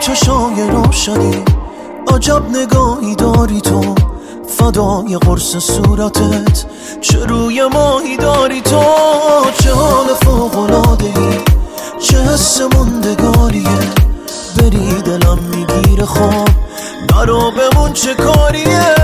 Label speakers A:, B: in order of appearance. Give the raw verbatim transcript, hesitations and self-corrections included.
A: چشای روشنی عجب نگاهی داری تو، فدای قرص صورتت چه روی ماهی داری تو. چه حال فوق‌العاده‌ای، چه حس موندگاریه، بری دلم میگیره خواب نرو بمون چه کاریه.